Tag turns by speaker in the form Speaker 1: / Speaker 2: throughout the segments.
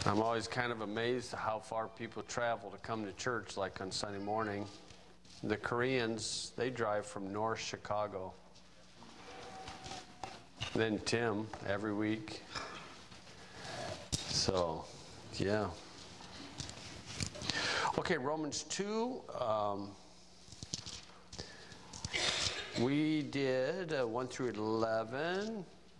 Speaker 1: I'm always kind of amazed at how far people travel to come to church, like on Sunday morning. The Koreans, they drive from North Chicago. Then Tim, every week. So, yeah. Okay, Romans 2. We did 1 through 11.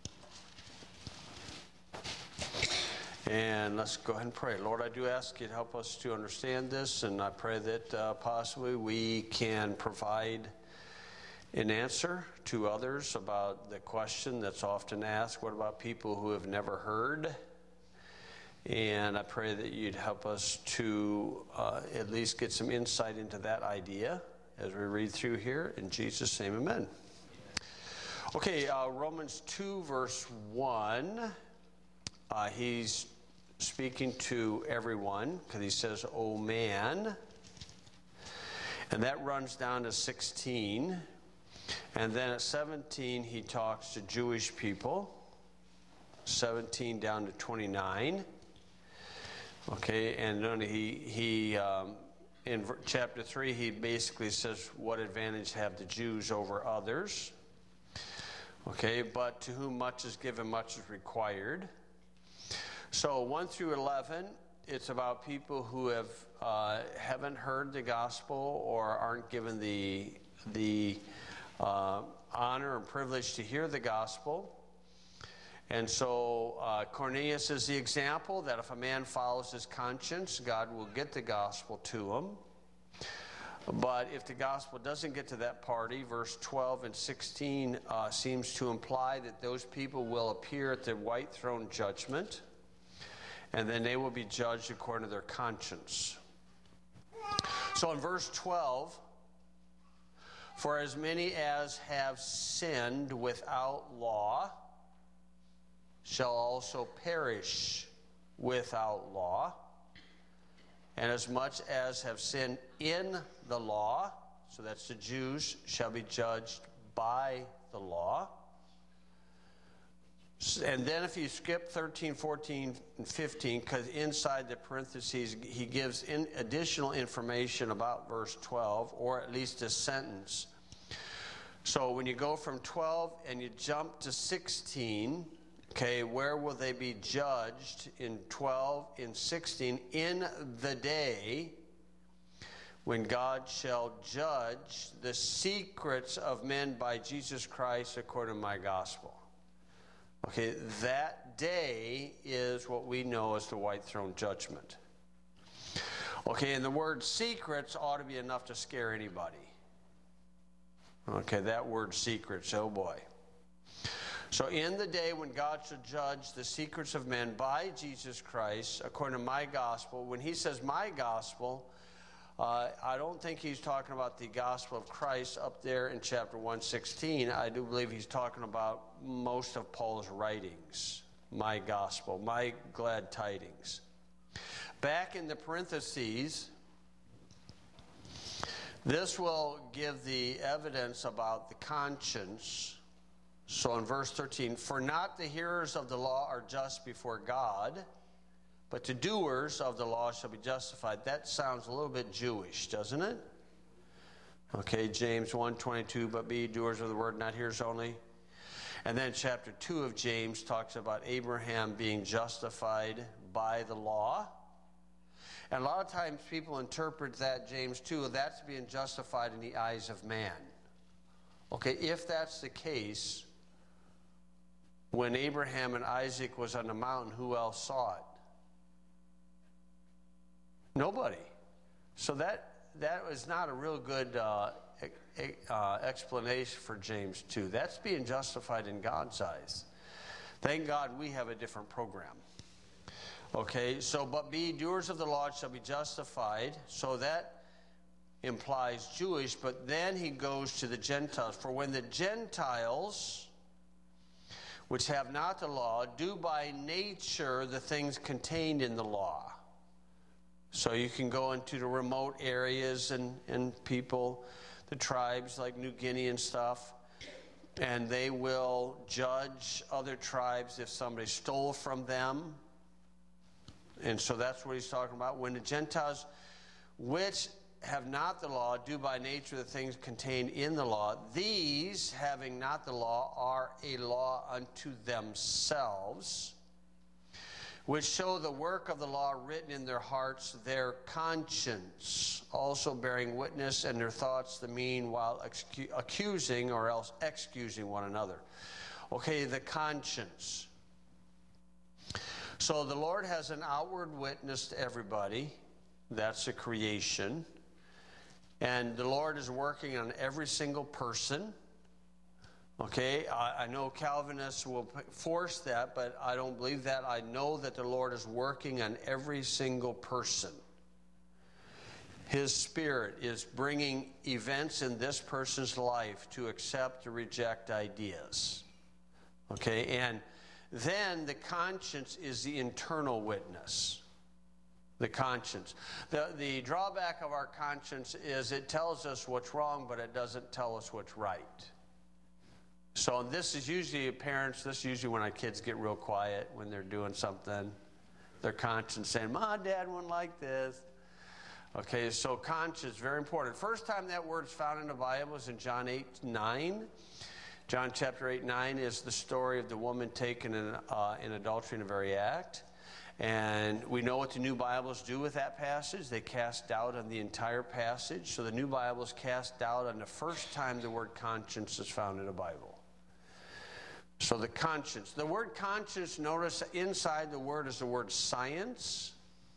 Speaker 1: And let's go ahead and pray. Lord, I do ask you to help us to understand this, and I pray that possibly we can provide an answer to others about the question that's often asked, what about people who have never heard? And I pray that you'd help us to at least get some insight into that idea as we read through here. In Jesus' name, amen. Okay, Romans 2, verse 1. He's speaking to everyone because he says, "Oh man," and that runs down to 16, and then at 17 he talks to Jewish people, 17 down to 29. Okay, and then he in chapter 3 he basically says, "What advantage have the Jews over others?" Okay, but to whom much is given, much is required. So 1 through 11, it's about people who haven't heard the gospel or aren't given the honor and privilege to hear the gospel. And so Cornelius is the example that if a man follows his conscience, God will get the gospel to him. But if the gospel doesn't get to that party, verse 12 and 16 seems to imply that those people will appear at the white throne judgment, and then they will be judged according to their conscience. So in verse 12, "For as many as have sinned without law shall also perish without law, and as much as have sinned in the law," so that's the Jews, "shall be judged by the law." And then if you skip 13, 14, and 15, because inside the parentheses he gives additional information about verse 12, or at least a sentence. So when you go from 12 and you jump to 16, okay, where will they be judged in 12, in 16? "In the day when God shall judge the secrets of men by Jesus Christ according to my gospel." Okay, that day is what we know as the white throne judgment. Okay, and the word secrets ought to be enough to scare anybody. Okay, that word secrets, oh boy. So in the day when God shall judge the secrets of men by Jesus Christ according to my gospel, when he says my gospel, I don't think he's talking about the gospel of Christ up there in chapter 1:16. I do believe he's talking about most of Paul's writings. My gospel, my glad tidings. Back in the parentheses, this will give the evidence about the conscience. So in verse 13, "For not the hearers of the law are just before God, but the doers of the law shall be justified." That sounds a little bit Jewish, doesn't it? Okay, James 1:22, "But be doers of the word, not hearers only." And then chapter 2 of James talks about Abraham being justified by the law. And a lot of times people interpret that, James 2, that's being justified in the eyes of man. Okay, if that's the case, when Abraham and Isaac was on the mountain, who else saw it? Nobody. So that was not a real good explanation for James 2. That's being justified in God's eyes. Thank God we have a different program. Okay, so "but be doers of the law shall be justified." So that implies Jewish, but then he goes to the Gentiles. "For when the Gentiles, which have not the law, do by nature the things contained in the law." So you can go into the remote areas and people, the tribes like New Guinea and stuff, and they will judge other tribes if somebody stole from them. And so that's what he's talking about. When the Gentiles, which have not the law, do by nature the things contained in the law, these, having not the law, are a law unto themselves, which show the work of the law written in their hearts, their conscience also bearing witness, and their thoughts the mean, while accusing or else excusing one another. Okay, the conscience. So the Lord has an outward witness to everybody. That's a creation. And the Lord is working on every single person. Okay, I know Calvinists will force that, but I don't believe that. I know that the Lord is working on every single person. His Spirit is bringing events in this person's life to accept or reject ideas. Okay, and then the conscience is the internal witness. The conscience. The drawback of our conscience is it tells us what's wrong, but it doesn't tell us what's right. So this is usually when our kids get real quiet when they're doing something. Their conscience saying, "Mom, Dad wouldn't like this." Okay, so conscience, very important. First time that word is found in the Bible is in John 8:9. John chapter 8:9 is the story of the woman taken in adultery in the very act. And we know what the New Bibles do with that passage. They cast doubt on the entire passage. So the New Bibles cast doubt on the first time the word conscience is found in the Bible. So the conscience. The word conscience, notice inside the word is the word science.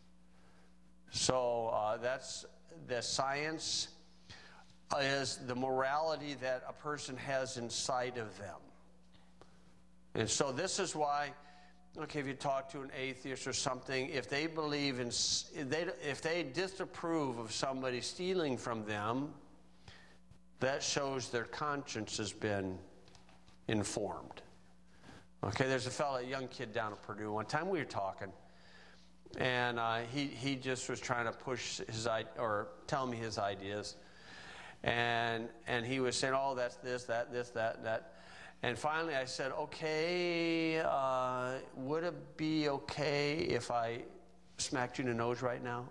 Speaker 1: So that's the science is the morality that a person has inside of them. And so this is why, okay, if you talk to an atheist or something, if they believe if they disapprove of somebody stealing from them, that shows their conscience has been informed. Okay, there's a young kid down at Purdue. One time we were talking, and he just was trying to push or tell me his ideas, and he was saying, "Oh, that's this, that, this, that." And finally, I said, "Okay, would it be okay if I smacked you in the nose right now?"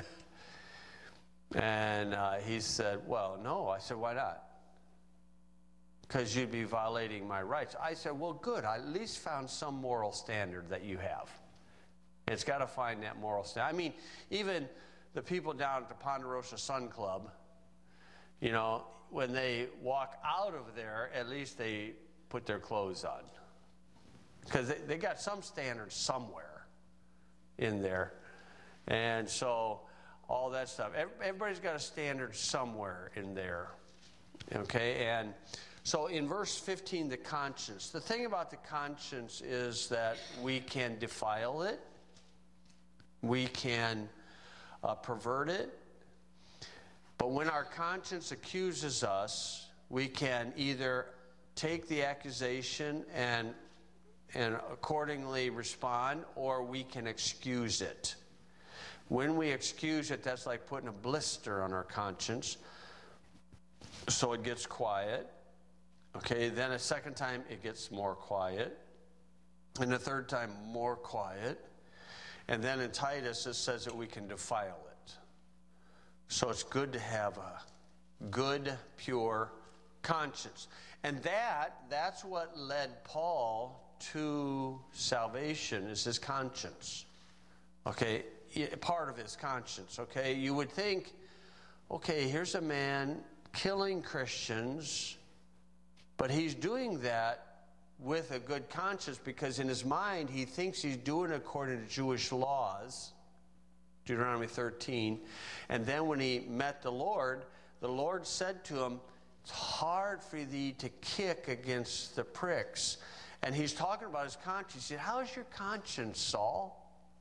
Speaker 1: And he said, "Well, no." I said, "Why not?" "Because you'd be violating my rights." I said, "Well, good. I at least found some moral standard that you have. It's got to find that moral standard." I mean, even the people down at the Ponderosa Sun Club, you know, when they walk out of there, at least they put their clothes on. Because they got some standards somewhere in there. And so all that stuff. Everybody's got a standard somewhere in there. Okay, and so in verse 15, the conscience. The thing about the conscience is that we can defile it. We can pervert it. But when our conscience accuses us, we can either take the accusation and accordingly respond, or we can excuse it. When we excuse it, that's like putting a blister on our conscience, so it gets quiet. Okay, then a second time it gets more quiet, and the third time more quiet. And then in Titus it says that we can defile it. So it's good to have a good, pure conscience. And that's what led Paul to salvation, is his conscience. Okay, part of his conscience. Okay, you would think, okay, here's a man killing Christians, but he's doing that with a good conscience because in his mind he thinks he's doing it according to Jewish laws, Deuteronomy 13. And then when he met the Lord said to him, "It's hard for thee to kick against the pricks." And he's talking about his conscience. He said, "How's your conscience, Saul?"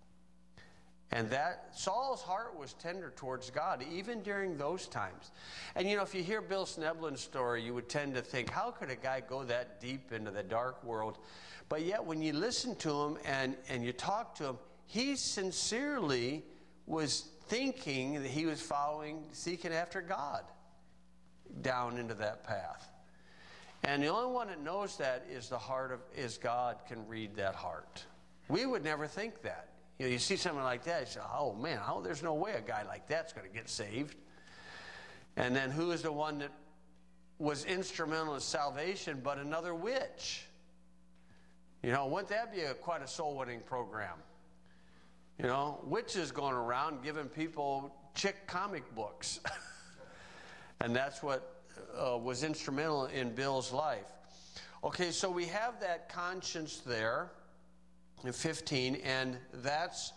Speaker 1: And that Saul's heart was tender towards God, even during those times. And you know, if you hear Bill Sneblin's story, you would tend to think, how could a guy go that deep into the dark world? But yet, when you listen to him and you talk to him, he sincerely was thinking that he was seeking after God down into that path. And the only one that knows that is God can read that heart. We would never think that. You see someone like that, you say, oh man, there's no way a guy like that's going to get saved. And then who is the one that was instrumental in salvation but another witch? Wouldn't that be quite a soul-winning program? Witches going around giving people chick comic books. And that's what was instrumental in Bill's life. Okay, so we have that conscience there in 15, and that's,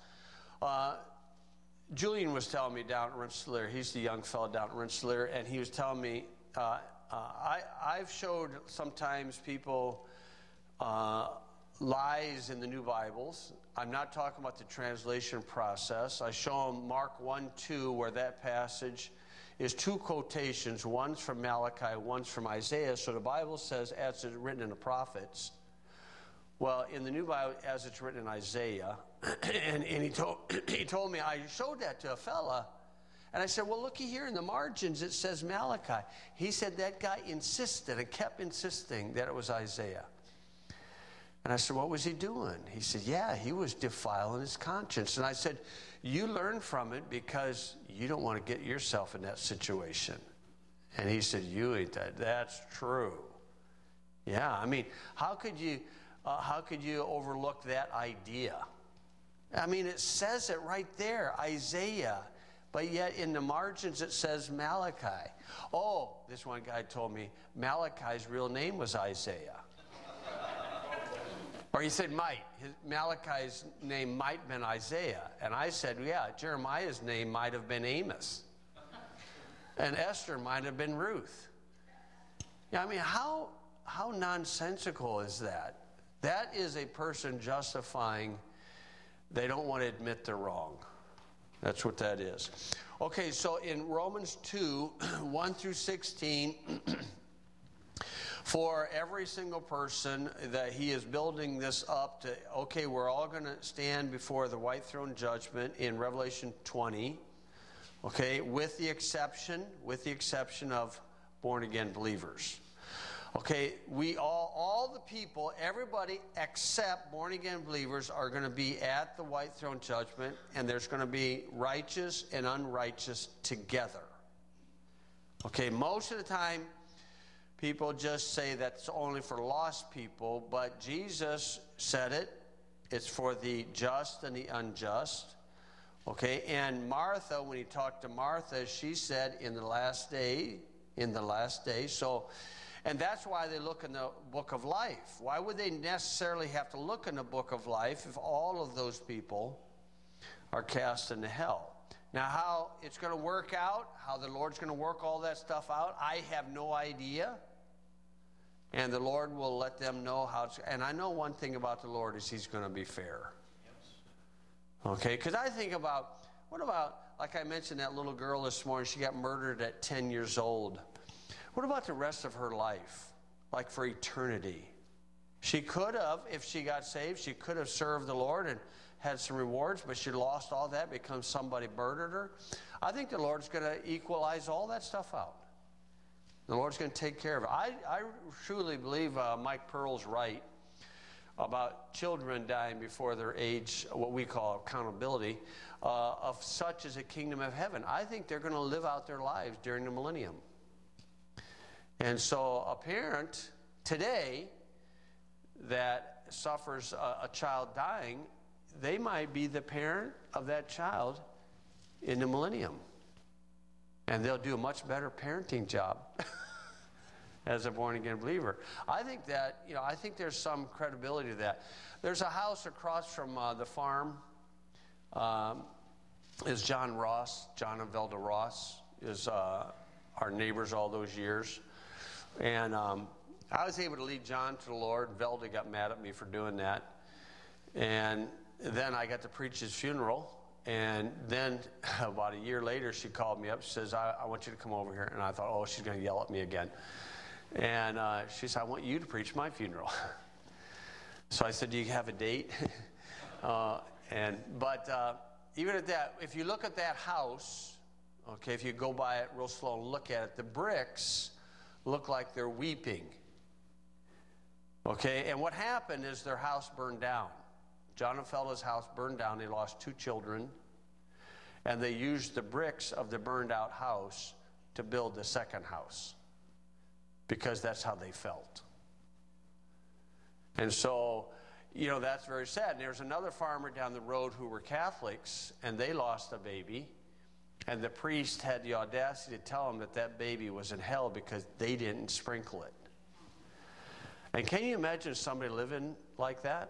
Speaker 1: Julian was telling me down at Rensselaer, he's the young fellow down at Rensselaer, and he was telling me, I've showed sometimes people lies in the new Bibles. I'm not talking about the translation process. I show them Mark 1:2, where that passage is two quotations. One's from Malachi, one's from Isaiah. So the Bible says, as it's written in the prophets. Well, in the new Bible, as it's written in Isaiah. and he told me, I showed that to a fella. And I said, well, looky here in the margins, it says Malachi. He said that guy insisted and kept insisting that it was Isaiah. And I said, what was he doing? He said, yeah, he was defiling his conscience. And I said, you learn from it because you don't want to get yourself in that situation. And he said, you ain't that. That's true. Yeah, I mean, how could you overlook that idea? I mean, it says it right there, Isaiah. But yet in the margins it says Malachi. Oh, this one guy told me Malachi's real name was Isaiah. Or he said Malachi's name might have been Isaiah. And I said, yeah, Jeremiah's name might have been Amos. And Esther might have been Ruth. Yeah, I mean, how nonsensical is that? That is a person justifying they don't want to admit they're wrong. That's what that is. Okay, so in Romans 2, 1 through 16, for every single person that he is building this up to, okay, we're all going to stand before the white throne judgment in Revelation 20, okay, with the exception of born-again believers. Okay, we all the people, everybody except born-again believers are going to be at the white throne judgment, and there's going to be righteous and unrighteous together. Okay, most of the time, people just say that's only for lost people, but Jesus said it. It's for the just and the unjust. Okay, and Martha, when he talked to Martha, she said in the last day. So, and that's why they look in the book of life. Why would they necessarily have to look in the book of life if all of those people are cast into hell? Now, how it's going to work out, how the Lord's going to work all that stuff out, I have no idea. And the Lord will let them know how it's... And I know one thing about the Lord is he's going to be fair. Okay, because I think about, what about, like I mentioned, that little girl this morning, she got murdered at 10 years old. What about the rest of her life, like for eternity? She could have, if she got saved, she could have served the Lord and had some rewards, but she lost all that because somebody murdered her. I think the Lord's going to equalize all that stuff out. The Lord's going to take care of it. I truly believe Mike Pearl's right about children dying before their age, what we call accountability, of such as a kingdom of heaven. I think they're going to live out their lives during the millennium. And so a parent today that suffers a child dying, they might be the parent of that child in the millennium. And they'll do a much better parenting job as a born-again believer. I think that, I think there's some credibility to that. There's a house across from the farm is John and Velda Ross is our neighbors all those years. And I was able to lead John to the Lord. Velda got mad at me for doing that. And then I got to preach his funeral. And then about a year later, she called me up. She says, I want you to come over here. And I thought, oh, she's going to yell at me again. And she said, I want you to preach my funeral. So I said, do you have a date? But even at that, if you look at that house, okay, if you go by it real slow and look at it, the bricks look like they're weeping. Okay, and what happened is their house burned down. Jonah house burned down. They lost 2 children. And they used the bricks of the burned out house to build the second house, because that's how they felt. And so, that's very sad. And there's another farmer down the road who were Catholics, and they lost a baby. And the priest had the audacity to tell them that that baby was in hell because they didn't sprinkle it. And can you imagine somebody living like that?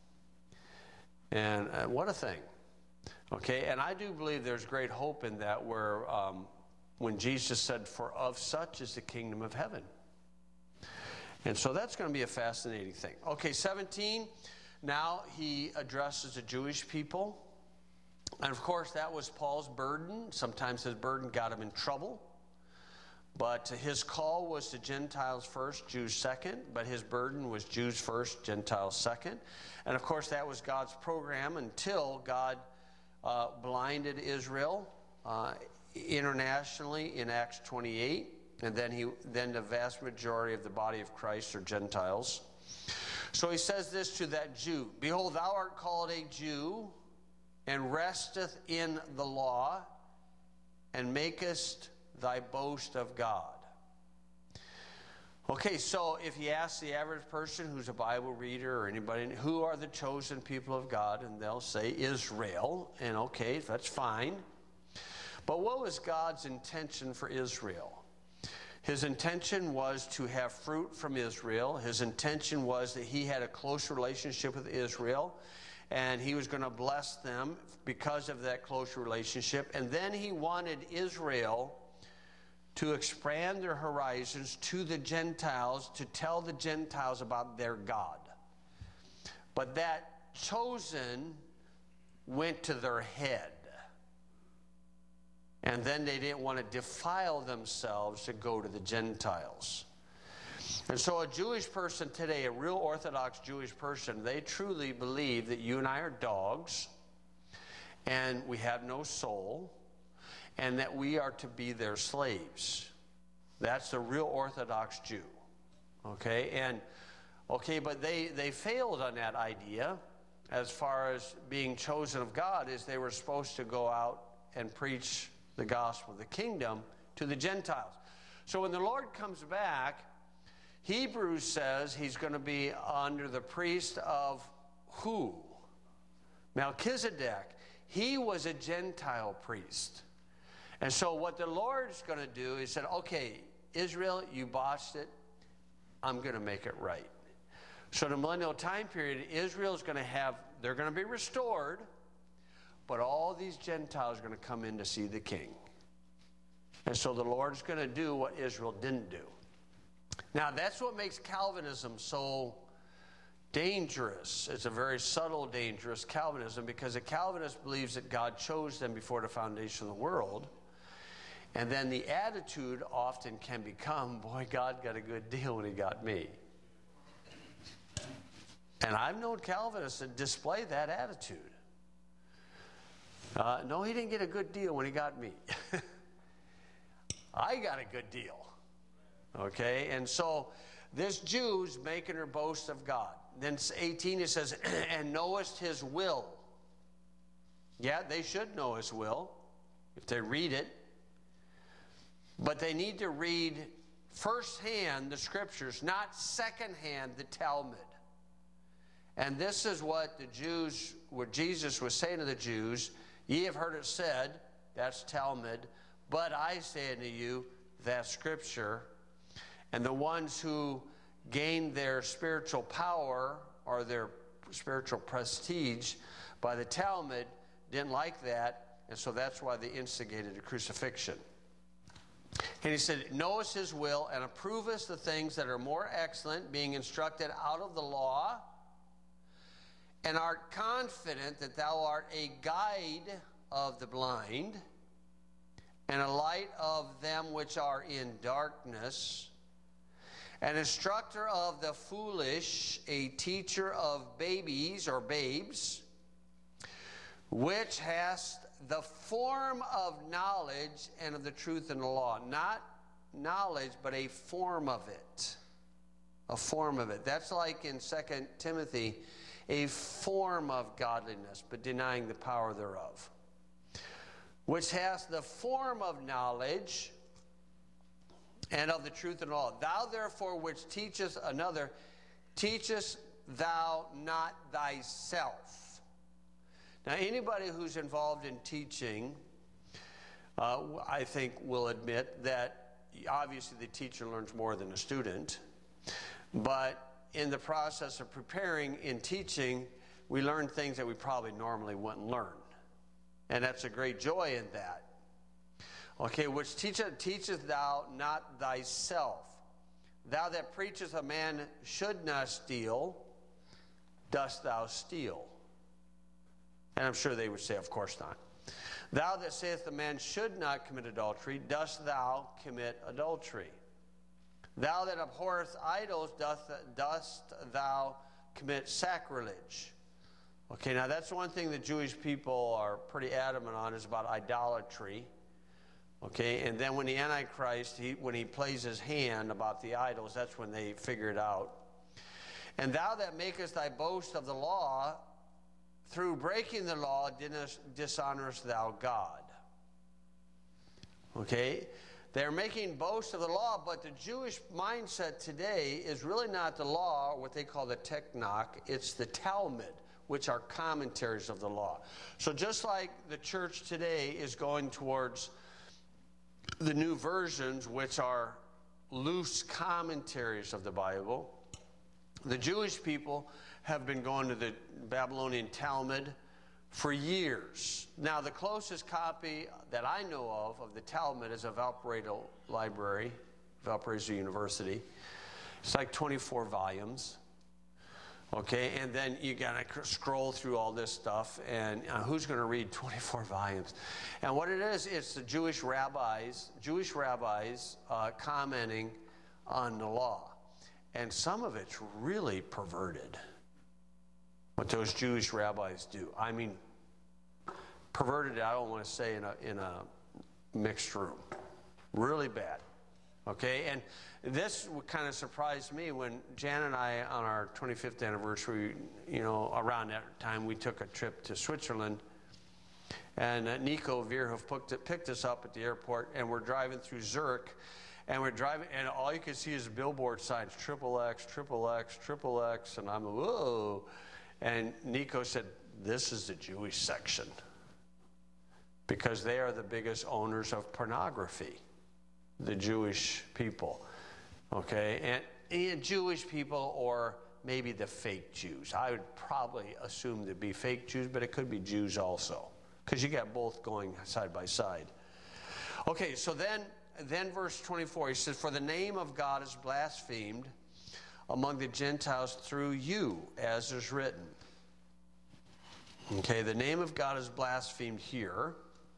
Speaker 1: And what a thing. Okay, and I do believe there's great hope in that, where when Jesus said, "For of such is the kingdom of heaven." And so that's going to be a fascinating thing. Okay, 17, now he addresses the Jewish people. And of course, that was Paul's burden. Sometimes his burden got him in trouble. But his call was to Gentiles first, Jews second. But his burden was Jews first, Gentiles second. And of course, that was God's program until God blinded Israel internationally in Acts 28. And then the vast majority of the body of Christ are Gentiles. So he says this to that Jew: "Behold, thou art called a Jew, and resteth in the law, and makest thy boast of God." Okay, so if you ask the average person who's a Bible reader or anybody, who are the chosen people of God, and they'll say Israel, and okay, that's fine. But what was God's intention for Israel? His intention was to have fruit from Israel. His intention was that he had a close relationship with Israel, and he was going to bless them because of that close relationship. And then he wanted Israel to expand their horizons to the Gentiles, to tell the Gentiles about their God. But that chosen went to their head. And then they didn't want to defile themselves to go to the Gentiles. And so a Jewish person today, a real Orthodox Jewish person, they truly believe that you and I are dogs, and we have no soul, and that we are to be their slaves. That's the real Orthodox Jew. Okay? But they failed on that idea as far as being chosen of God, is they were supposed to go out and preach the gospel of the kingdom to the Gentiles. So when the Lord comes back, Hebrews says he's going to be under the priest of who? Melchizedek. He was a Gentile priest. And so what the Lord's going to do is said, okay, Israel, you botched it. I'm going to make it right. So the millennial time period, Israel's going to they're going to be restored, but all these Gentiles are going to come in to see the king. And so the Lord's going to do what Israel didn't do. Now, that's what makes Calvinism so dangerous. It's a very subtle, dangerous Calvinism, because a Calvinist believes that God chose them before the foundation of the world. And then the attitude often can become, boy, God got a good deal when he got me. And I've known Calvinists that display that attitude. No, he didn't get a good deal when he got me. I got a good deal. Okay, and so this Jew's making her boast of God. Then 18 it says, and knowest his will. Yeah, they should know his will if they read it. But they need to read firsthand the scriptures, not secondhand the Talmud. And this is what Jesus was saying to the Jews: ye have heard it said, that's Talmud, but I say unto you, that's scripture. And the ones who gained their spiritual power or their spiritual prestige by the Talmud didn't like that, and so that's why they instigated a crucifixion. And he said, knowest his will, and approvest the things that are more excellent, being instructed out of the law, and art confident that thou art a guide of the blind, and a light of them which are in darkness, an instructor of the foolish, a teacher of babies or babes, which hast the form of knowledge and of the truth in the law. Not knowledge, but a form of it. A form of it. That's like in 2 Timothy. a form of godliness, but denying the power thereof. Which hath the form of knowledge and of the truth and law. Thou therefore which teachest another, teachest thou not thyself. Now anybody who's involved in teaching, I think will admit that obviously the teacher learns more than a student, but in the process of preparing in teaching, we learn things that we probably normally wouldn't learn. And that's a great joy in that. Okay, which teacheth thou not thyself? Thou that preachest a man should not steal, dost thou steal? And I'm sure they would say, of course not. Thou that sayest a man should not commit adultery, dost thou commit adultery? Thou that abhorrest idols, dost thou commit sacrilege? Okay, now that's one thing the Jewish people are pretty adamant on, is about idolatry. Okay, and then when the Antichrist, when he plays his hand about the idols, that's when they figure it out. And thou that makest thy boast of the law, through breaking the law, dishonorest thou God. Okay, they're making boast of the law, but the Jewish mindset today is really not the law, what they call the Teknach, it's the Talmud, which are commentaries of the law. So just like the church today is going towards the new versions, which are loose commentaries of the Bible, the Jewish people have been going to the Babylonian Talmud for years. Now, the closest copy that I know of the Talmud is a Valparaiso Library, Valparaiso University. It's like 24 volumes. Okay, and then you got to scroll through all this stuff, and who's going to read 24 volumes? And what it is, it's the Jewish rabbis commenting on the law. And some of it's really perverted, what those Jewish rabbis do. I mean, perverted, I don't want to say in a mixed room. Really bad. Okay, and this kind of surprised me when Jan and I, on our 25th anniversary, around that time, we took a trip to Switzerland. And Nico Vierhoff picked us up at the airport, and we're driving through Zurich. And we're driving, and all you can see is billboard signs, XXX, XXX, XXX. And I'm, whoa. And Nico said, this is the Jewish section, because they are the biggest owners of pornography, the Jewish people. Okay, and Jewish people, or maybe the fake Jews. I would probably assume to be fake Jews, but it could be Jews also, because you got both going side by side. Okay, so then verse 24, he says, for the name of God is blasphemed among the Gentiles through you, as is written. Okay, the name of God is blasphemed here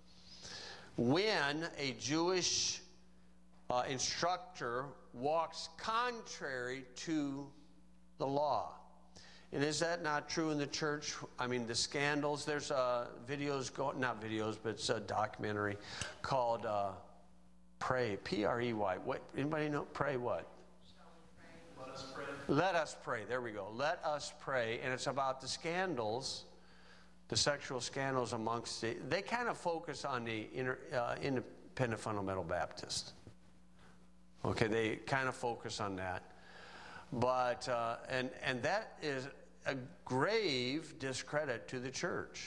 Speaker 1: when a Jewish instructor walks contrary to the law. And is that not true in the church? I mean, the scandals, there's videos going, not videos, but it's a documentary called Pray, P-R-E-Y. What, anybody know? Pray what?
Speaker 2: Let us pray.
Speaker 1: Let us pray. There we go. Let us pray. And it's about the scandals, the sexual scandals amongst they kind of focus on the independent fundamental Baptist. Okay, they kind of focus on that. But, and that is a grave discredit to the church.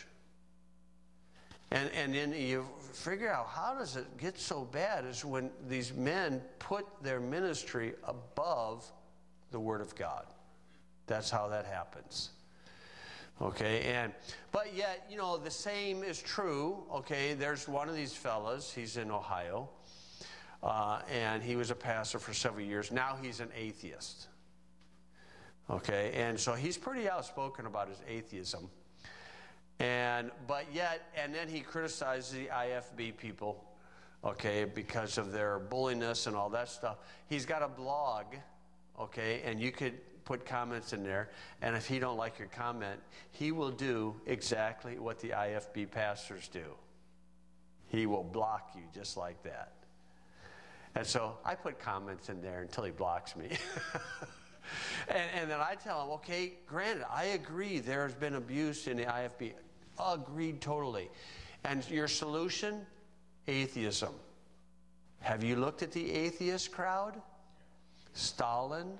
Speaker 1: And then you figure out, how does it get so bad, is when these men put their ministry above the Word of God. That's how that happens. Okay, but yet, the same is true. Okay, there's one of these fellas, he's in Ohio, and he was a pastor for several years. Now he's an atheist. Okay, and so he's pretty outspoken about his atheism. But then he criticizes the IFB people, okay, because of their bulliness and all that stuff. He's got a blog, okay, and you could put comments in there, and if he don't like your comment, he will do exactly what the IFB pastors do. He will block you just like that. And so I put comments in there until he blocks me. And then I tell them, okay, granted, I agree there has been abuse in the IFB. Agreed totally. And your solution? Atheism. Have you looked at the atheist crowd? Stalin,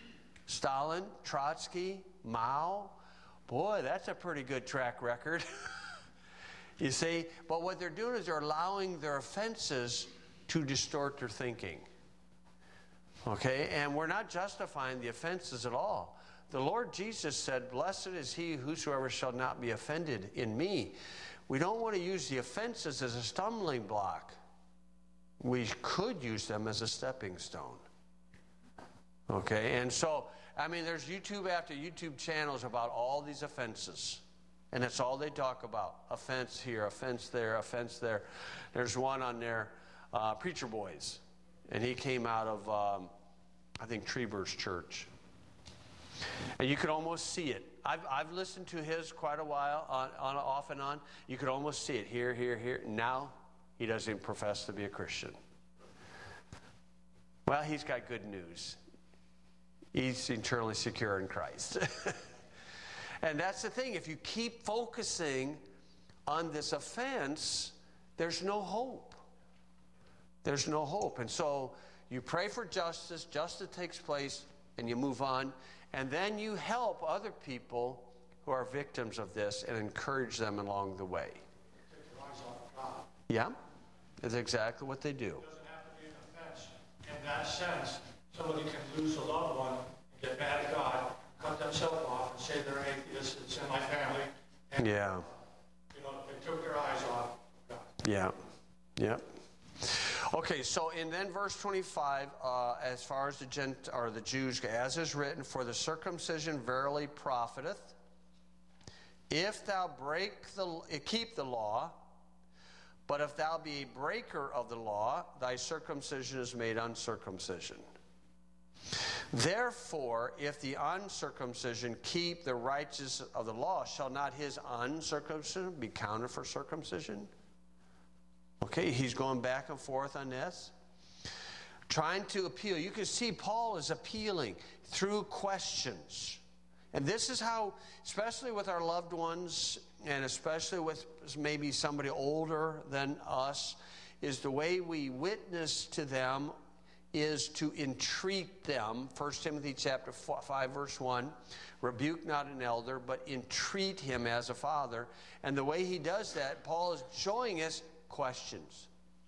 Speaker 1: Trotsky, Mao. Boy, that's a pretty good track record. You see? But what they're doing is they're allowing their offenses to distort their thinking. Okay? And we're not justifying the offenses at all. The Lord Jesus said, "Blessed is he whosoever shall not be offended in me." We don't want to use the offenses as a stumbling block. We could use them as a stepping stone. Okay? And so, I mean, there's YouTube after YouTube channels about all these offenses. And that's all they talk about. Offense here, offense there, offense there. There's one on there, Preacher Boys. And he came out of, I think, Trevor's church. And you could almost see it. I've listened to his quite a while, on off and on. You could almost see it here, here, here. Now, he doesn't profess to be a Christian. Well, he's got good news. He's eternally secure in Christ. And that's the thing. If you keep focusing on this offense, there's no hope. There's no hope. And so you pray for justice. Justice takes place, and you move on. And then you help other people who are victims of this and encourage them along the way.
Speaker 3: Take your eyes off of God.
Speaker 1: Yeah, that's exactly what they do.
Speaker 3: It doesn't have to be an offense. In that sense, somebody can lose a loved one and get mad at God, cut themselves off and say they're atheists, it's in my family. And,
Speaker 1: Yeah.
Speaker 3: They took their eyes off of God.
Speaker 1: Yeah. Yeah. Okay, so in then verse 25, as far as the Jews go, as is written, for the circumcision verily profiteth, if thou keep the law, but if thou be a breaker of the law, thy circumcision is made uncircumcision. Therefore, if the uncircumcision keep the righteousness of the law, shall not his uncircumcision be counted for circumcision? Okay, he's going back and forth on this. Trying to appeal. You can see Paul is appealing through questions. And this is how, especially with our loved ones, and especially with maybe somebody older than us, is the way we witness to them is to entreat them. 1 Timothy chapter 5, verse 1, rebuke not an elder, but entreat him as a father. And the way he does that, Paul is showing us questions.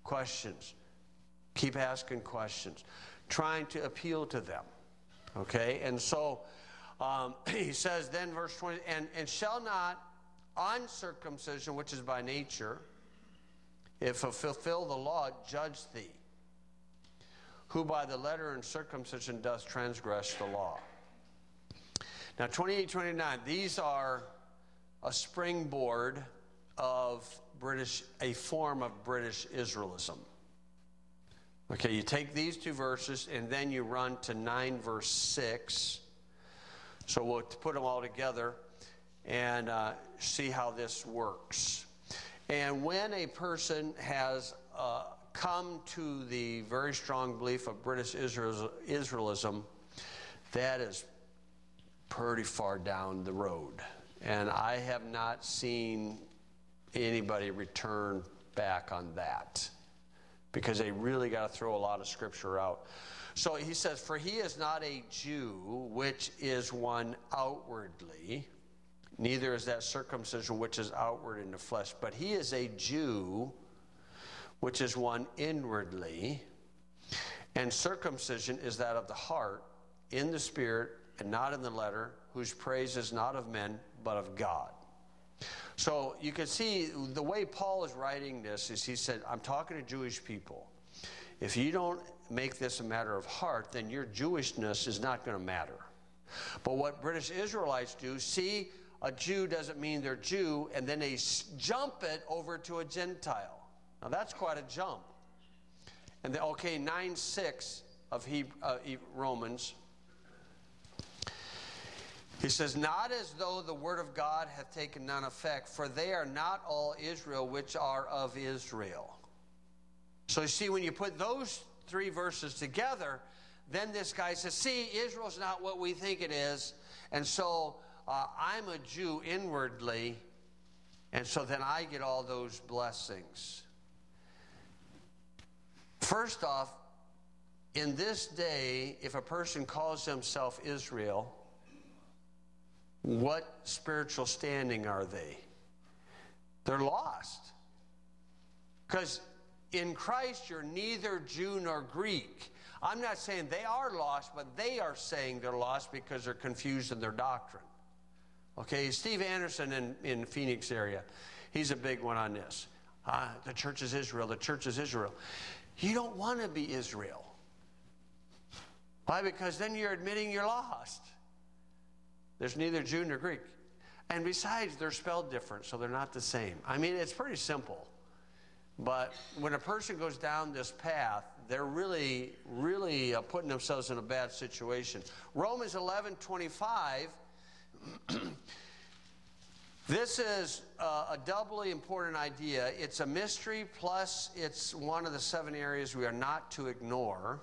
Speaker 1: Keep asking questions. Trying to appeal to them. Okay? And so he says then, verse 20, and shall not uncircumcision, which is by nature, if fulfill the law, judge thee, who by the letter and circumcision doth transgress the law. Now 28, 29, these are a springboard of a form of British Israelism. Okay, you take these two verses and then you run to 9 verse 6. So we'll put them all together and see how this works. And when a person has come to the very strong belief of British Israelism, that is pretty far down the road. And I have not seen anybody return back on that, because they really got to throw a lot of scripture out. So he says, for he is not a Jew, which is one outwardly, neither is that circumcision which is outward in the flesh, but he is a Jew, which is one inwardly, and circumcision is that of the heart, in the spirit, and not in the letter, whose praise is not of men, but of God. So you can see the way Paul is writing this is he said, I'm talking to Jewish people. If you don't make this a matter of heart, then your Jewishness is not going to matter. But what British Israelites do, see, a Jew doesn't mean they're Jew, and then they jump it over to a Gentile. Now that's quite a jump. And 9:6 of Romans. He says, not as though the word of God hath taken none effect, for they are not all Israel which are of Israel. So you see, when you put those three verses together, then this guy says, see, Israel's not what we think it is. And so I'm a Jew inwardly. And so then I get all those blessings. First off, in this day, if a person calls himself Israel, what spiritual standing are they? They're lost. Because in Christ, you're neither Jew nor Greek. I'm not saying they are lost, but they are saying they're lost because they're confused in their doctrine. Okay, Steve Anderson in Phoenix area, he's a big one on this. The church is Israel, the church is Israel. You don't want to be Israel. Why? Because then you're admitting you're lost. There's neither Jew nor Greek. And besides, they're spelled different, so they're not the same. I mean, it's pretty simple. But when a person goes down this path, they're really putting themselves in a bad situation. Romans 11:25, this is a doubly important idea. It's a mystery, plus it's one of the 7 areas we are not to ignore.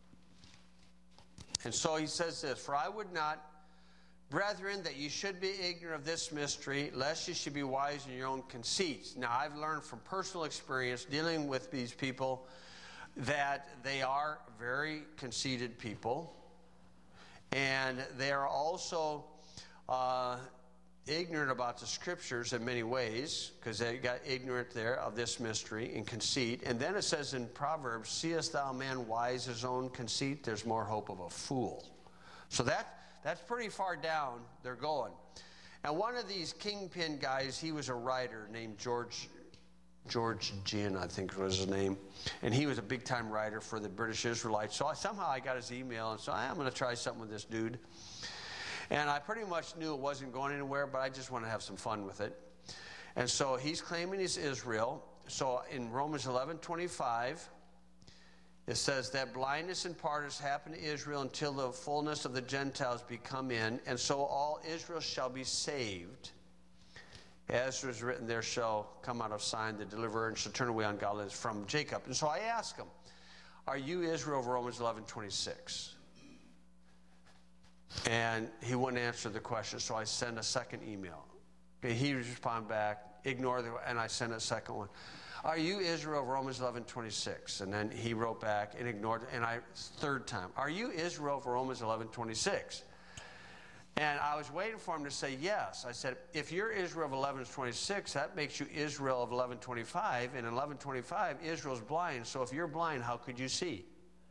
Speaker 1: And so he says this, for I would not, brethren, that you should be ignorant of this mystery, lest you should be wise in your own conceits. Now, I've learned from personal experience dealing with these people that they are very conceited people. And they are also ignorant about the scriptures in many ways, because they got ignorant there of this mystery and conceit. And then it says in Proverbs, seest thou a man wise his own conceit? There's more hope of a fool. So that's pretty far down they're going. And one of these kingpin guys, he was a writer named George Ginn, I think was his name. And he was a big-time writer for the British Israelites. So somehow I got his email, and so I'm going to try something with this dude. And I pretty much knew it wasn't going anywhere, but I just want to have some fun with it. And so he's claiming he's Israel. So in Romans 11:25, it says that blindness in part has happened to Israel until the fullness of the Gentiles be come in, and so all Israel shall be saved. As was written, there shall come out of Zion the deliverer, and shall turn away ungodliness from Jacob. And so I ask him, are you Israel of Romans 11:26? And he wouldn't answer the question, so I sent a second email. Okay, he responded back, and I sent a second one. Are you Israel of Romans 11:26? And then he wrote back and ignored it. And third time, are you Israel of Romans 11:26? And I was waiting for him to say yes. I said, if you're Israel of 11:26, that makes you Israel of 11:25. And in 11:25, Israel's blind. So if you're blind, how could you see?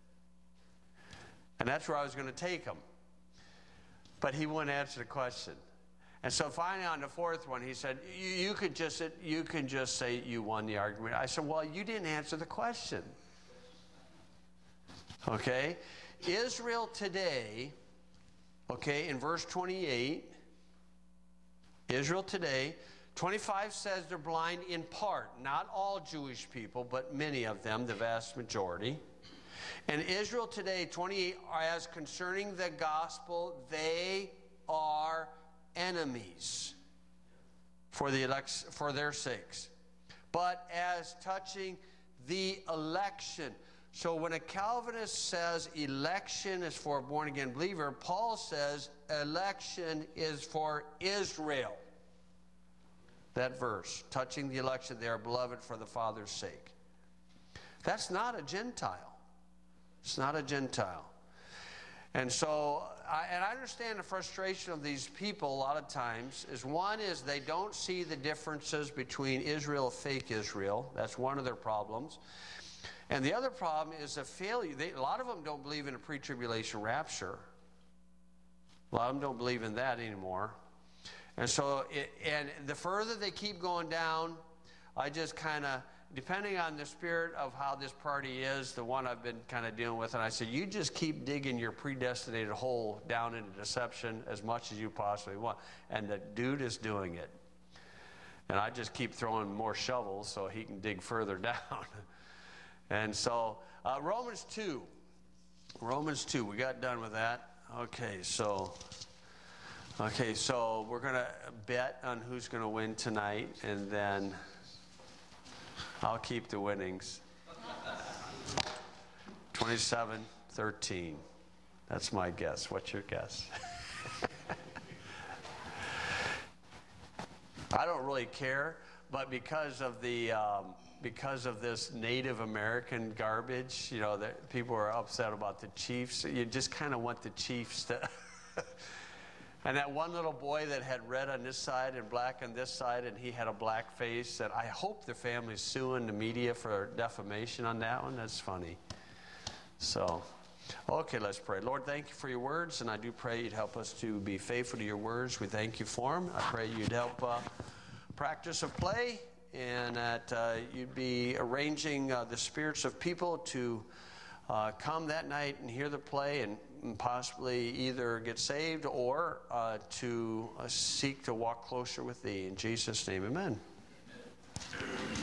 Speaker 1: And that's where I was going to take him. But he wouldn't answer the question. And so finally on the fourth one, he said, you can just say you won the argument. I said, well, you didn't answer the question. Okay? Israel today, okay, in verse 28, Israel today, 25 says they're blind in part. Not all Jewish people, but many of them, the vast majority. And Israel today, 28, as concerning the gospel, they are enemies for their sakes. But as touching the election. So when a Calvinist says election is for a born-again believer, Paul says election is for Israel. That verse, touching the election, they are beloved for the Father's sake. That's not a Gentile. It's not a Gentile. And so, I understand the frustration of these people a lot of times. One is they don't see the differences between Israel and fake Israel. That's one of their problems. And the other problem is a failure. A lot of them don't believe in a pre-tribulation rapture. A lot of them don't believe in that anymore. And so, and the further they keep going down, I just kind of, depending on the spirit of how this party is, the one I've been kind of dealing with, and I said, you just keep digging your predestinated hole down into deception as much as you possibly want. And the dude is doing it. And I just keep throwing more shovels so he can dig further down. And so, Romans 2, we got done with that. Okay, so we're going to bet on who's going to win tonight, and then I'll keep the winnings. 27-13. That's my guess. What's your guess? I don't really care, but because of this Native American garbage, you know, that people are upset about the Chiefs. You just kind of want the Chiefs to. And that one little boy that had red on this side and black on this side, and he had a black face. And I hope the family's suing the media for defamation on that one. That's funny. So, okay, let's pray. Lord, thank you for your words, and I do pray you'd help us to be faithful to your words. We thank you for them. I pray you'd help practice of play, and that you'd be arranging the spirits of people to come that night and hear the play and possibly either get saved or to seek to walk closer with thee. In Jesus' name, amen.